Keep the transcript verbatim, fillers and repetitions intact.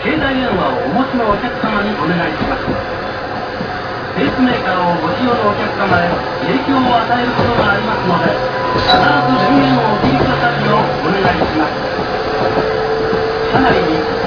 携帯電話をお持ちのお客様にお願いします。ペースメーカーをご使用のお客様へ影響を与えることがありますので、必ず電源をお切りくださるようお願いします。車内に